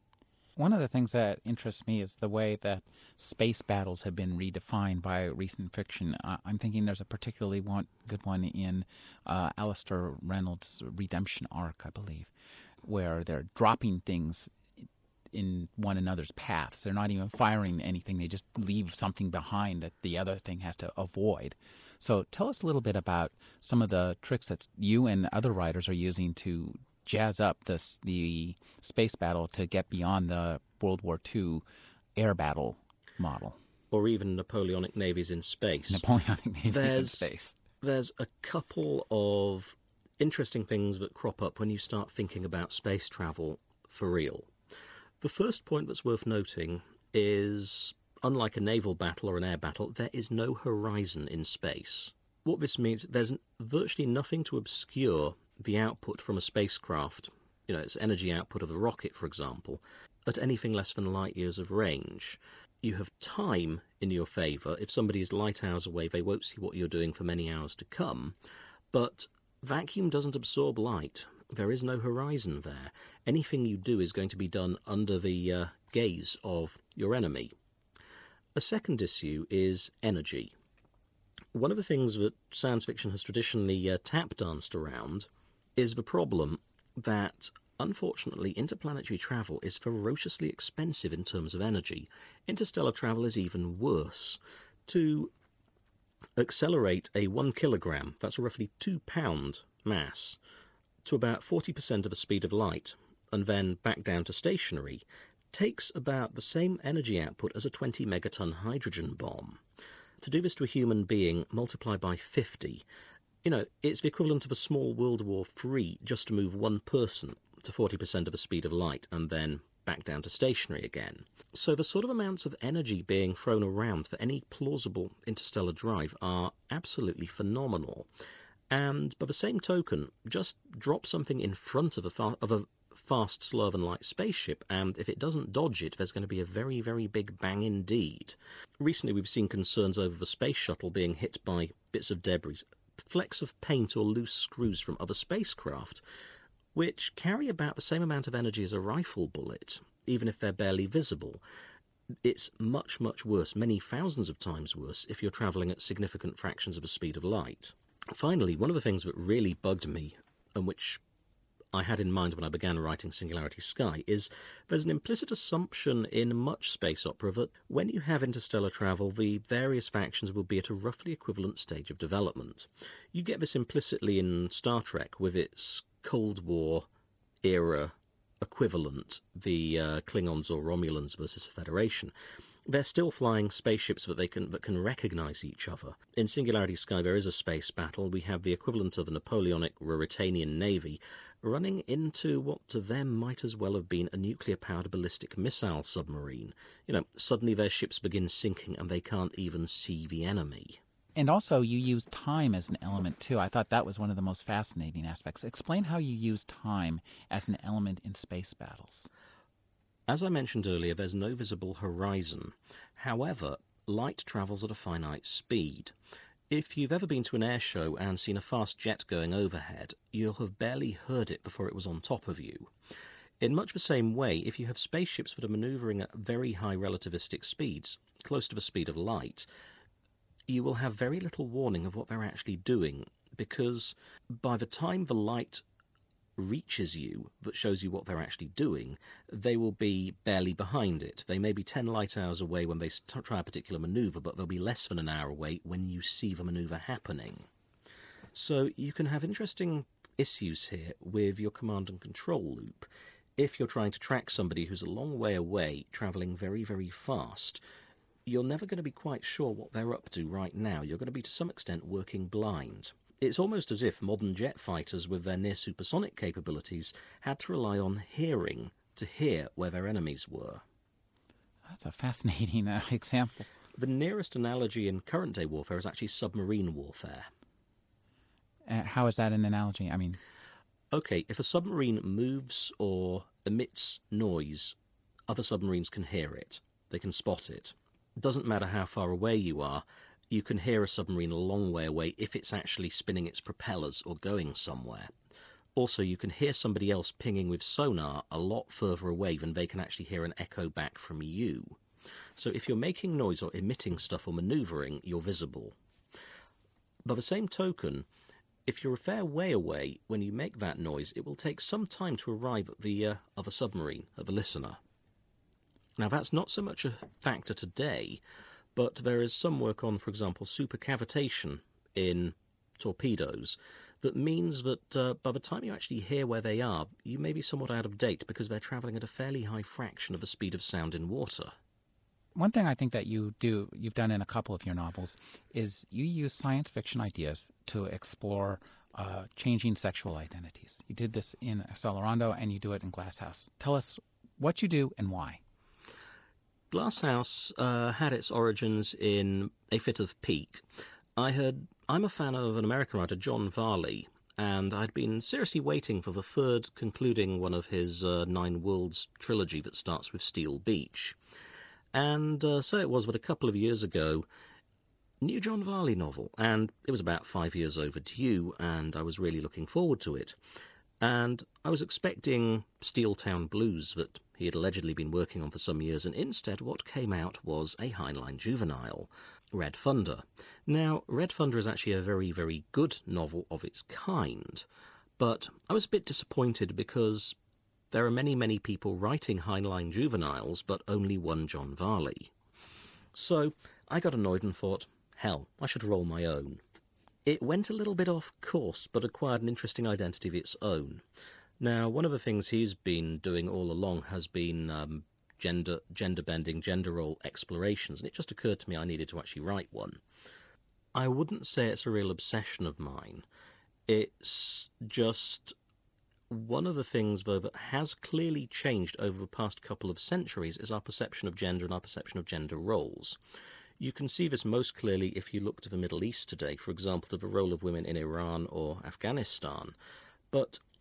One of the things that interests me is the way that space battles have been redefined by recent fiction. I'm thinking there's a particularly good one in Alistair Reynolds' Redemption arc, I believe, where they're dropping things in one another's paths. They're not even firing anything. They just leave something behind that the other thing has to avoid. So tell us a little bit about some of the tricks that you and other writers are using to jazz up the space battle to get beyond the World War II air battle model. Or even Napoleonic navies in space. Napoleonic navies in There's space. there's a couple of interesting things that crop up when you start thinking about space travel for real. The first point that's worth noting is, unlike a naval battle or an air battle, there is no horizon in space. What this means, there's virtually nothing to obscure the output from a spacecraft, its energy output of a rocket, for example, at anything less than light years of range. You have time in your favour. If somebody is light hours away, they won't see what you're doing for many hours to come. But vacuum doesn't absorb light. There is no horizon there. Anything you do is going to be done under the gaze of your enemy. A second issue is energy. One of the things that science fiction has traditionally tap danced around is the problem that, unfortunately, interplanetary travel is ferociously expensive in terms of energy. Interstellar travel is even worse. To accelerate a 1 kilogram, that's a roughly 2-pound mass, to about 40% of the speed of light, and then back down to stationary, takes about the same energy output as a 20 megaton hydrogen bomb. To do this to a human being, multiply by 50. It's the equivalent of a small World War III just to move one person to 40% of the speed of light and then back down to stationary again. So the sort of amounts of energy being thrown around for any plausible interstellar drive are absolutely phenomenal. And by the same token, just drop something in front of fast, slow, and light spaceship, and if it doesn't dodge it, there's going to be a very, very big bang indeed. Recently, we've seen concerns over the space shuttle being hit by bits of debris, flecks of paint or loose screws from other spacecraft, which carry about the same amount of energy as a rifle bullet, even if they're barely visible. It's much, much worse, many thousands of times worse, if you're travelling at significant fractions of the speed of light. Finally, one of the things that really bugged me, and which I had in mind when I began writing Singularity Sky, is there's an implicit assumption in much space opera that when you have interstellar travel, the various factions will be at a roughly equivalent stage of development. You get this implicitly in Star Trek with its Cold War era equivalent, the Klingons or Romulans versus the Federation. They're still flying spaceships that can recognize each other. In Singularity Sky, there is a space battle. We have the equivalent of a Napoleonic Ruritanian navy running into what to them might as well have been a nuclear-powered ballistic missile submarine. Suddenly their ships begin sinking and they can't even see the enemy. And also, you use time as an element too. I thought that was one of the most fascinating aspects. Explain how you use time as an element in space battles. As I mentioned earlier, there's no visible horizon. However, light travels at a finite speed. If you've ever been to an air show and seen a fast jet going overhead, you'll have barely heard it before it was on top of you. In much the same way, if you have spaceships that are maneuvering at very high relativistic speeds, close to the speed of light, you will have very little warning of what they're actually doing, because by the time the light reaches you that shows you what they're actually doing, they will be barely behind it. They may be 10 light hours away when they try a particular maneuver, but they'll be less than an hour away when you see the maneuver happening. So you can have interesting issues here with your command and control loop. If you're trying to track somebody who's a long way away, traveling very, very fast, you're never going to be quite sure what they're up to right now. You're going to be to some extent working blind. It's almost as if modern jet fighters with their near supersonic capabilities had to rely on hearing to hear where their enemies were. That's a fascinating example. The nearest analogy in current day warfare is actually submarine warfare. How is that an analogy? I mean, Okay, if a submarine moves or emits noise, other submarines can hear it. They can spot it. It doesn't matter how far away you are, you can hear a submarine a long way away if it's actually spinning its propellers or going somewhere. Also, you can hear somebody else pinging with sonar a lot further away than they can actually hear an echo back from you. So if you're making noise or emitting stuff or maneuvering, you're visible. By the same token, if you're a fair way away, when you make that noise, it will take some time to arrive at the other submarine, at the listener. Now, that's not so much a factor today, but there is some work on, for example, supercavitation in torpedoes that means that by the time you actually hear where they are, you may be somewhat out of date because they're traveling at a fairly high fraction of the speed of sound in water. one thing I think that you've done in a couple of your novels, is you use science fiction ideas to explore changing sexual identities. You did this in Accelerando and you do it in Glasshouse. Tell us what you do and why. Glasshouse had its origins in A Fit of Pique. I'm a fan of an American writer, John Varley, and I'd been seriously waiting for the third concluding one of his Nine Worlds trilogy that starts with Steel Beach. And so it was that a couple of years ago, new John Varley novel, and it was about 5 years overdue, and I was really looking forward to it. And I was expecting Steel Town Blues that he had allegedly been working on for some years, and instead what came out was a Heinlein juvenile, Red Thunder. Now, Red Thunder is actually a very, very good novel of its kind, but I was a bit disappointed because there are many, many people writing Heinlein juveniles, but only one John Varley. So I got annoyed and thought, hell, I should roll my own. It went a little bit off course, but acquired an interesting identity of its own. Now, one of the things he's been doing all along has been gender bending, gender role explorations, and it just occurred to me I needed to actually write one. I wouldn't say it's a real obsession of mine. It's just one of the things, though, that has clearly changed over the past couple of centuries is our perception of gender and our perception of gender roles. You can see this most clearly if you look to the Middle East today, for example, to the role of women in Iran or Afghanistan. But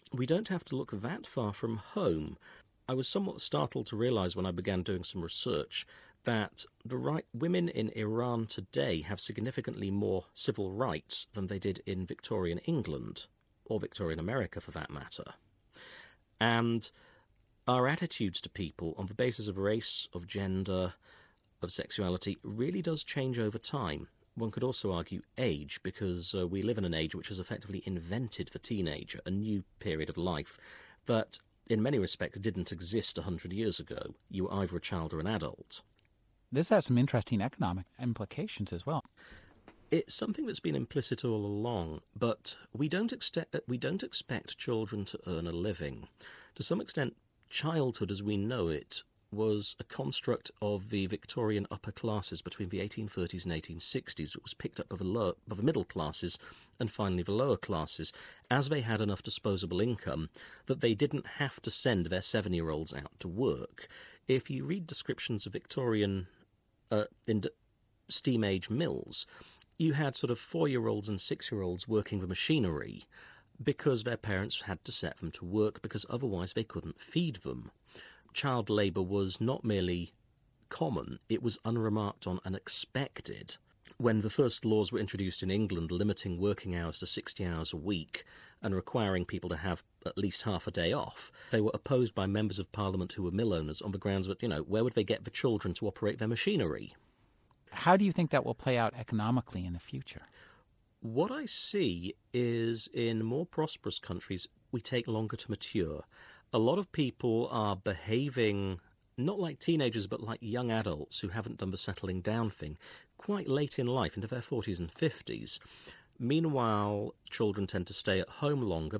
we don't have to look that far from home. I was somewhat startled to realize when I began doing some research that women in Iran today have significantly more civil rights than they did in Victorian England, or Victorian America for that matter. And our attitudes to people on the basis of race, of gender, of sexuality really does change over time. One could also argue age, because we live in an age which has effectively invented the teenager, a new period of life that in many respects didn't exist 100 years ago. You were either a child or an adult. This has some interesting economic implications as well. It's something that's been implicit all along, but we don't expect children to earn a living. To some extent, childhood as we know it was a construct of the Victorian upper classes between the 1830s and 1860s. It was picked up by the middle classes and finally the lower classes, as they had enough disposable income that they didn't have to send their 7-year-olds out to work. If you read descriptions of Victorian in steam age mills, you had sort of 4-year-olds and 6-year-olds working the machinery because their parents had to set them to work because otherwise they couldn't feed them. Child labour was not merely common, it was unremarked on and expected. When the first laws were introduced in England limiting working hours to 60 hours a week and requiring people to have at least half a day off, they were opposed by members of Parliament who were mill owners on the grounds that, where would they get the children to operate their machinery? How do you think that will play out economically in the future? What I see is in more prosperous countries, we take longer to mature. A lot of people are behaving not like teenagers, but like young adults who haven't done the settling down thing quite late in life, into their 40s and 50s. Meanwhile, children tend to stay at home longer.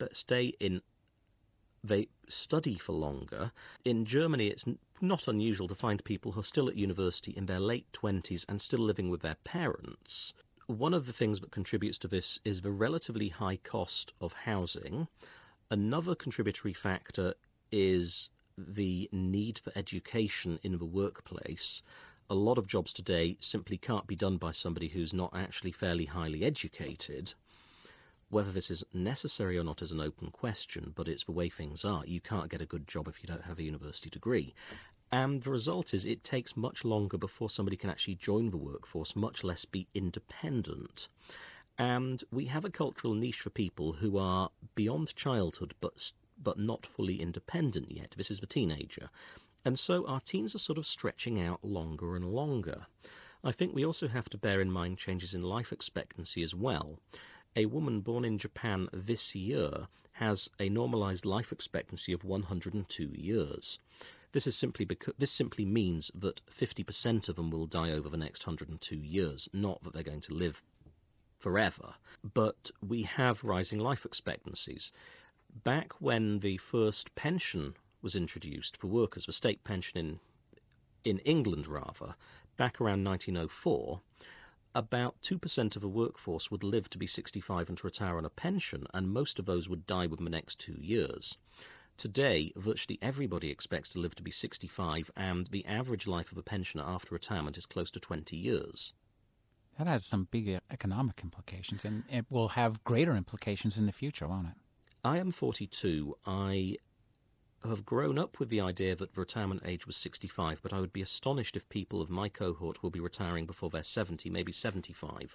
They study for longer. In Germany, it's not unusual to find people who are still at university in their late 20s and still living with their parents. One of the things that contributes to this is the relatively high cost of housing. Another contributory factor is the need for education in the workplace. A lot of jobs today simply can't be done by somebody who's not actually fairly highly educated. Whether this is necessary or not is an open question, but it's the way things are. You can't get a good job if you don't have a university degree. And the result is it takes much longer before somebody can actually join the workforce, much less be independent. And we have a cultural niche for people who are beyond childhood but not fully independent yet. This is the teenager. And so our teens are sort of stretching out longer and longer. I think we also have to bear in mind changes in life expectancy as well. A woman born in Japan this year has a normalized life expectancy of 102 years. This simply means that 50% of them will die over the next 102 years, not that they're going to live forever. But we have rising life expectancies. Back when the first pension was introduced for workers, the state pension in England rather, back around 1904, about 2% of the workforce would live to be 65 and to retire on a pension, and most of those would die within the next 2 years. Today, virtually everybody expects to live to be 65, and the average life of a pensioner after retirement is close to 20 years. That has some big economic implications, and it will have greater implications in the future, won't it? I am 42. I have grown up with the idea that the retirement age was 65, but I would be astonished if people of my cohort will be retiring before they're 70, maybe 75.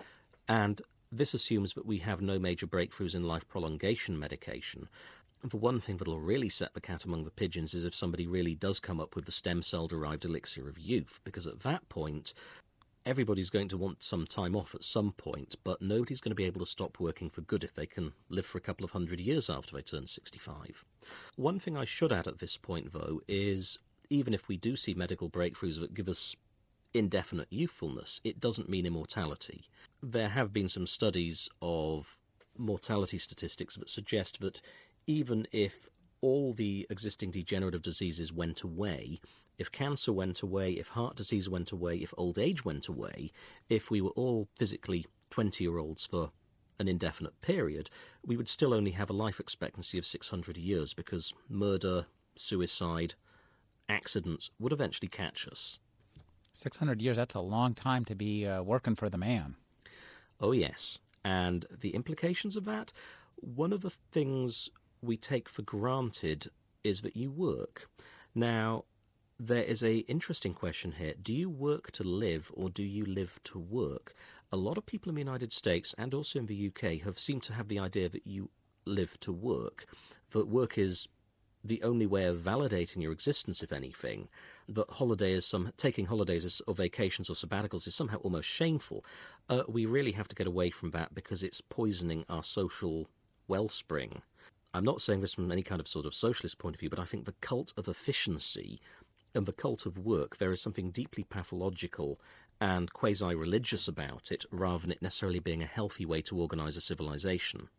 And this assumes that we have no major breakthroughs in life prolongation medication. The one thing that'll really set the cat among the pigeons is if somebody really does come up with the stem cell derived elixir of youth, because at that point, everybody's going to want some time off at some point, but nobody's going to be able to stop working for good if they can live for a couple of 100 years after they turn 65. One thing I should add at this point, though, is even if we do see medical breakthroughs that give us indefinite youthfulness, it doesn't mean immortality. There have been some studies of mortality statistics that suggest that even if all the existing degenerative diseases went away, if cancer went away, if heart disease went away, if old age went away, if we were all physically 20-year-olds for an indefinite period, we would still only have a life expectancy of 600 years because murder, suicide, accidents would eventually catch us. 600 years, that's a long time to be working for the man. Oh, yes. And the implications of that? One of the things we take for granted is that you work. Now, there is a interesting question here. Do you work to live or do you live to work? A lot of people in the United States and also in the UK have seemed to have the idea that you live to work, that work is the only way of validating your existence, if anything, that taking holidays or vacations or sabbaticals is somehow almost shameful. We really have to get away from that because it's poisoning our social wellspring. I'm not saying this from any kind of sort of socialist point of view, but I think the cult of efficiency and the cult of work, there is something deeply pathological and quasi-religious about it, rather than it necessarily being a healthy way to organize a civilization.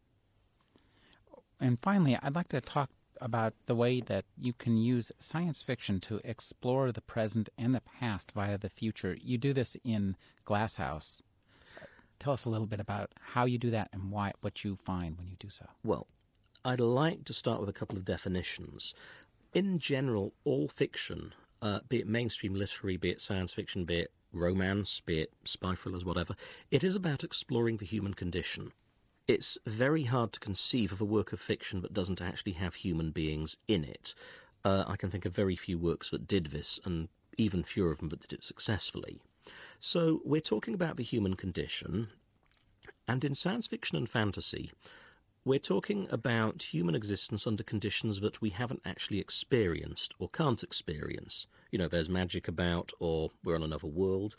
And finally, I'd like to talk about the way that you can use science fiction to explore the present and the past via the future. You do this in Glasshouse. Tell us a little bit about how you do that and what you find when you do so. Well, I'd like to start with a couple of definitions. In general, all fiction, be it mainstream literary, be it science fiction, be it romance, be it spy thrillers, whatever, it is about exploring the human condition. It's very hard to conceive of a work of fiction that doesn't actually have human beings in it. I can think of very few works that did this, and even fewer of them that did it successfully. So we're talking about the human condition, and in science fiction and fantasy, we're talking about human existence under conditions that we haven't actually experienced or can't experience. There's magic about, or we're on another world.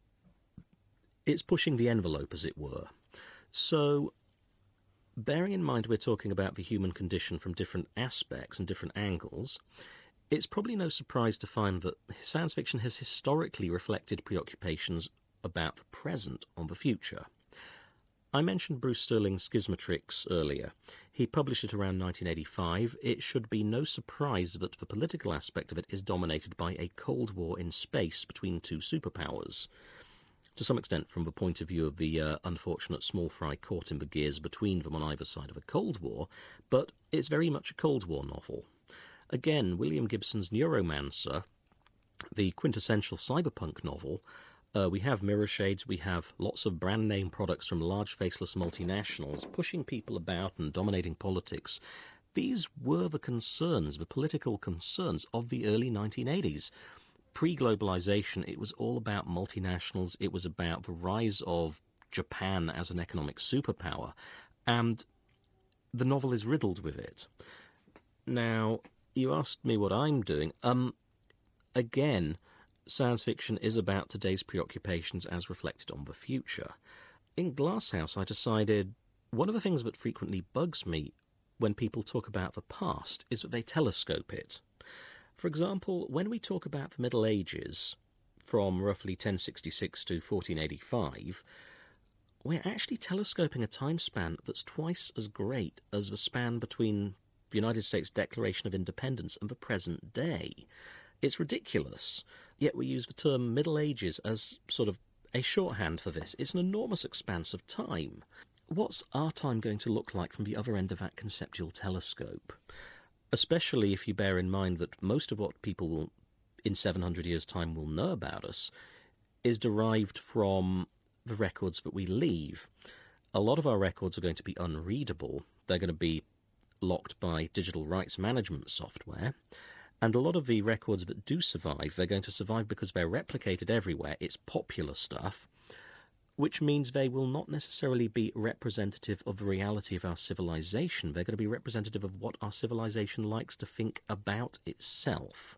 It's pushing the envelope, as it were. So, bearing in mind we're talking about the human condition from different aspects and different angles, it's probably no surprise to find that science fiction has historically reflected preoccupations about the present on the future. I mentioned Bruce Sterling's Schismatrix earlier. He published it around 1985. It should be no surprise that the political aspect of it is dominated by a Cold War in space between two superpowers. To some extent from the point of view of the unfortunate small fry caught in the gears between them on either side of a Cold War, but it's very much a Cold War novel. Again, William Gibson's Neuromancer, the quintessential cyberpunk novel, we have mirror shades, we have lots of brand name products from large faceless multinationals pushing people about and dominating politics. These were the concerns, the political concerns of the early 1980s. Pre-globalization, it was all about multinationals, it was about the rise of Japan as an economic superpower, and the novel is riddled with it. Now, you asked me what I'm doing. Again, science fiction is about today's preoccupations as reflected on the future. In Glasshouse, I decided one of the things that frequently bugs me when people talk about the past is that they telescope it. For example, when we talk about the Middle Ages, from roughly 1066 to 1485, we're actually telescoping a time span that's twice as great as the span between the United States Declaration of Independence and the present day. It's ridiculous. Yet we use the term Middle Ages as sort of a shorthand for this. It's an enormous expanse of time. What's our time going to look like from the other end of that conceptual telescope? Especially if you bear in mind that most of what people will, in 700 years' time will know about us is derived from the records that we leave. A lot of our records are going to be unreadable. They're going to be locked by digital rights management software. And a lot of the records that do survive, they're going to survive because they're replicated everywhere. It's popular stuff, which means they will not necessarily be representative of the reality of our civilization. They're going to be representative of what our civilization likes to think about itself.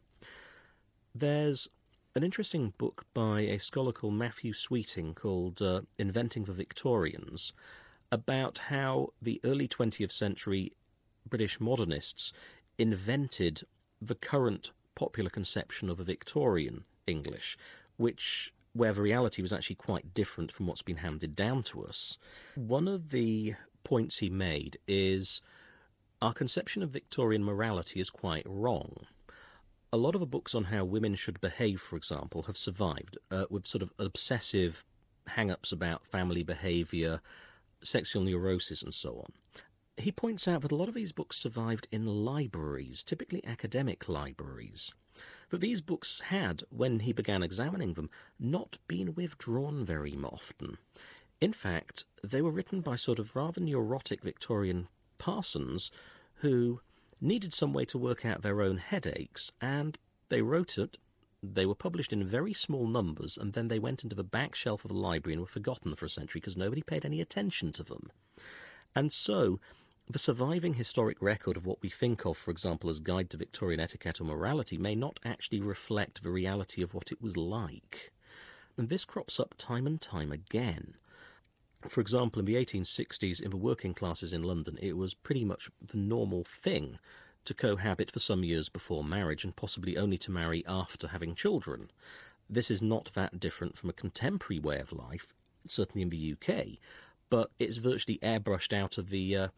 There's an interesting book by a scholar called Matthew Sweeting called Inventing the Victorians about how the early 20th century British modernists invented the current popular conception of a Victorian English, where the reality was actually quite different from what's been handed down to us. One of the points he made is our conception of Victorian morality is quite wrong. A lot of the books on how women should behave, for example, have survived with sort of obsessive hang-ups about family behaviour, sexual neurosis and so on. He points out that a lot of these books survived in libraries, typically academic libraries, that these books had, when he began examining them, not been withdrawn very often. In fact, they were written by sort of rather neurotic Victorian parsons who needed some way to work out their own headaches, and they wrote it. They were published in very small numbers, and then they went into the back shelf of the library and were forgotten for a century because nobody paid any attention to them. And so the surviving historic record of what we think of, for example, as Guide to Victorian Etiquette or Morality may not actually reflect the reality of what it was like. And this crops up time and time again. For example, in the 1860s, in the working classes in London, it was pretty much the normal thing to cohabit for some years before marriage and possibly only to marry after having children. This is not that different from a contemporary way of life, certainly in the UK, but it's virtually airbrushed out of the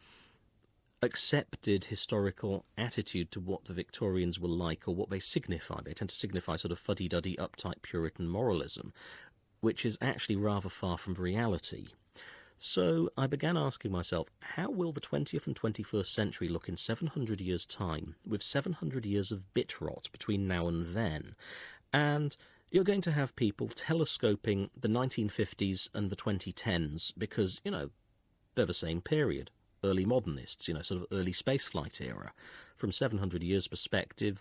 accepted historical attitude to what the Victorians were like or what they signify. They tend to signify sort of fuddy-duddy, uptight Puritan moralism, which is actually rather far from reality. So I began asking myself, how will the 20th and 21st century look in 700 years' time, with 700 years of bit rot between now and then? And you're going to have people telescoping the 1950s and the 2010s because, they're the same period. Early modernists, sort of early spaceflight era. From 700 years perspective,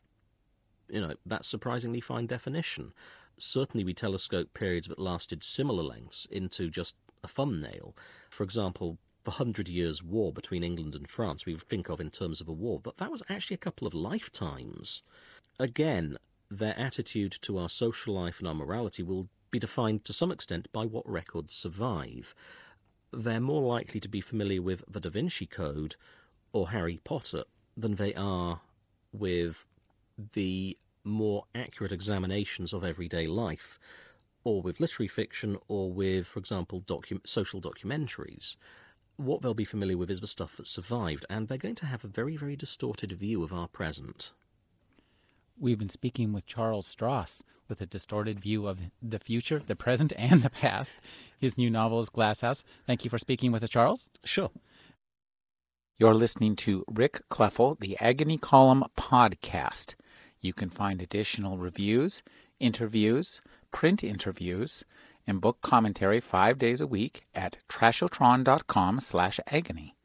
that's surprisingly fine definition. Certainly we telescope periods that lasted similar lengths into just a thumbnail. For example, the 100 Years' War between England and France we would think of in terms of a war, but that was actually a couple of lifetimes. Again, their attitude to our social life and our morality will be defined to some extent by what records survive. They're more likely to be familiar with the Da Vinci Code or Harry Potter than they are with the more accurate examinations of everyday life, or with literary fiction, or with, for example, social documentaries. What they'll be familiar with is the stuff that survived, and they're going to have a very, very distorted view of our present. We've been speaking with Charles Stross with a distorted view of the future, the present, and the past. His new novel is Glasshouse. Thank you for speaking with us, Charles. Sure. You're listening to Rick Kleffel, the Agony Column podcast. You can find additional reviews, interviews, print interviews, and book commentary 5 days a week at trashotron.com/agony.